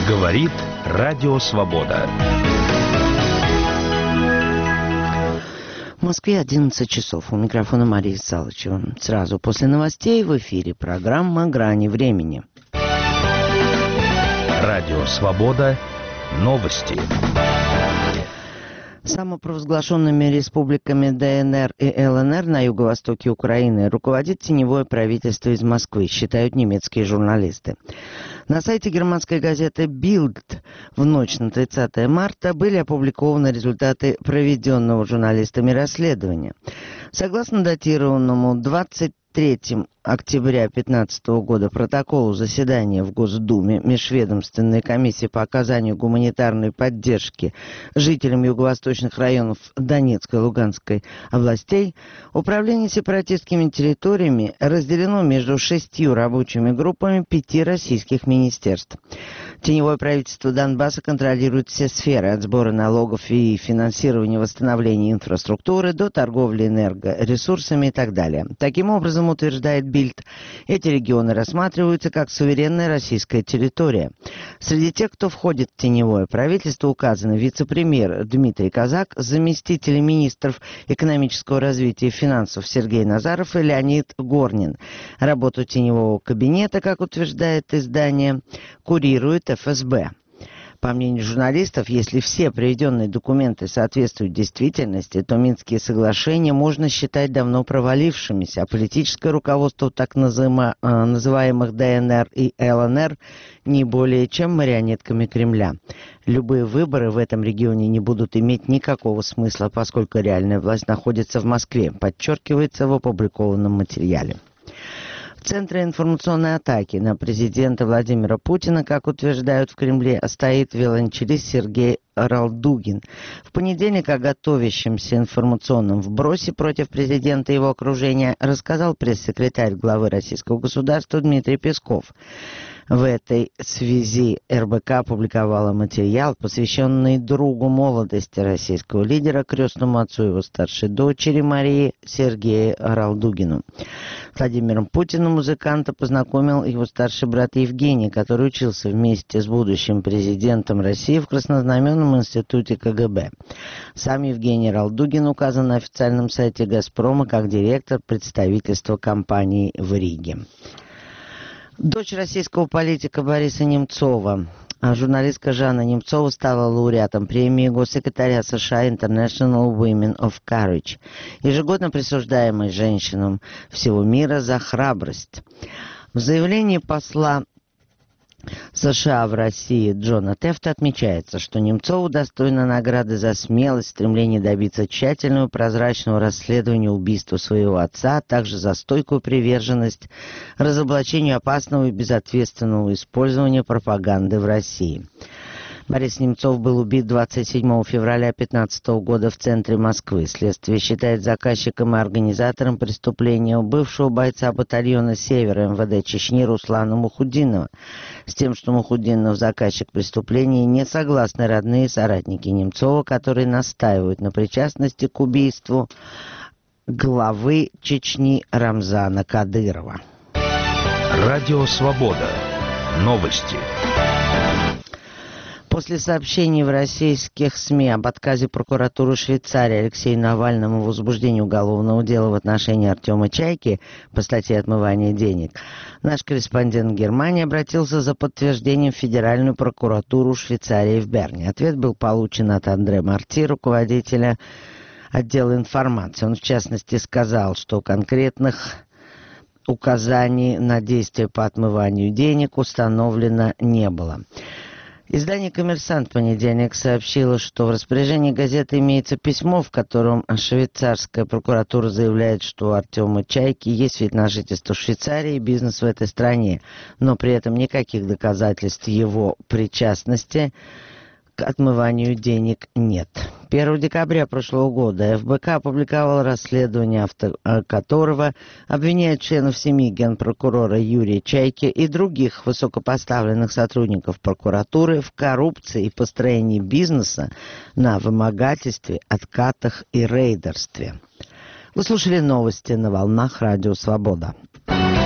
Говорит Радио Свобода. В Москве 11 часов. У микрофона Мария Салычева. Сразу после новостей в эфире программа «Грани времени». Радио Свобода. Новости. Самопровозглашенными республиками ДНР и ЛНР на юго-востоке Украины руководит теневое правительство из Москвы, считают немецкие журналисты. На сайте германской газеты Bild в ночь на 30 марта были опубликованы результаты проведенного журналистами расследования. Согласно датированному 23 октября 2015 года протоколу заседания в Госдуме Межведомственной комиссии по оказанию гуманитарной поддержки жителям юго-восточных районов Донецкой и Луганской областей, управление сепаратистскими территориями разделено между 6 рабочими группами 5 российских министерств. Теневое правительство Донбасса контролирует все сферы, от сбора налогов и финансирования восстановления инфраструктуры до торговли энергоресурсами и так далее. Таким образом, утверждает Бильд, эти регионы рассматриваются как суверенная российская территория. Среди тех, кто входит в теневое правительство, указаны вице-премьер Дмитрий Казак, заместители министров экономического развития и финансов Сергей Назаров и Леонид Горнин. Работу теневого кабинета, как утверждает издание, курирует ФСБ. По мнению журналистов, если все приведенные документы соответствуют действительности, то Минские соглашения можно считать давно провалившимися, а политическое руководство так называемых ДНР и ЛНР не более чем марионетками Кремля. Любые выборы в этом регионе не будут иметь никакого смысла, поскольку реальная власть находится в Москве, подчеркивается в опубликованном материале. В центре информационной атаки на президента Владимира Путина, как утверждают в Кремле, стоит виолончелист Сергей Ралдугин. В понедельник о готовящемся информационном вбросе против президента и его окружения рассказал пресс-секретарь главы российского государства Дмитрий Песков. В этой связи РБК опубликовала материал, посвященный другу молодости российского лидера, крестному отцу его старшей дочери Марии Сергею Ралдугину. С Владимиром Путиным музыканта познакомил его старший брат Евгений, который учился вместе с будущим президентом России в Краснознаменном институте КГБ. Сам Евгений Ралдугин указан на официальном сайте «Газпрома» как директор представительства компании в Риге. Дочь российского политика Бориса Немцова, журналистка Жанна Немцова, стала лауреатом премии госсекретаря США International Women of Courage, ежегодно присуждаемой женщинам всего мира за храбрость. В заявлении посла США в России Джона Тефта отмечается, что Немцова удостоена награды за смелость, стремление добиться тщательного прозрачного расследования убийства своего отца, а также за стойкую приверженность разоблачению опасного и безответственного использования пропаганды в России. Борис Немцов был убит 27 февраля 2015 года в центре Москвы. Следствие считает заказчиком и организатором преступления бывшего бойца батальона «Север» МВД Чечни Руслана Мухуддинова. С тем, что Мухуддинов заказчик преступления, не согласны родные и соратники Немцова, которые настаивают на причастности к убийству главы Чечни Рамзана Кадырова. Радио Свобода. Новости. После сообщений в российских СМИ об отказе прокуратуры Швейцарии Алексею Навальному в возбуждении уголовного дела в отношении Артема Чайки по статье «Отмывание денег», наш корреспондент в Германии обратился за подтверждением в Федеральную прокуратуру Швейцарии в Берне. Ответ был получен от Андре Марти, руководителя отдела информации. Он, в частности, сказал, что конкретных указаний на действия по отмыванию денег установлено не было. Издание «Коммерсант» в понедельник сообщило, что в распоряжении газеты имеется письмо, в котором швейцарская прокуратура заявляет, что у Артема Чайки есть вид на жительство в Швейцарии и бизнес в этой стране, но при этом никаких доказательств его причастности к отмыванию денег нет. 1 декабря прошлого года ФБК опубликовал расследование, автор которого обвиняет членов семьи генпрокурора Юрия Чайки и других высокопоставленных сотрудников прокуратуры в коррупции и построении бизнеса на вымогательстве, откатах и рейдерстве. Вы слушали новости на волнах Радио Свобода.